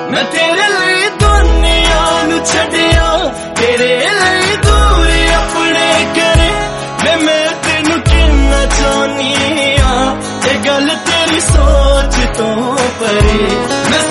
मैं तेरे लिए दुनिया नू छड्डिया, तेरे लिए दूर अपने करे। मैं तेनू किन्ना चाहनी आ, ये गल तेरी सोच तो परे।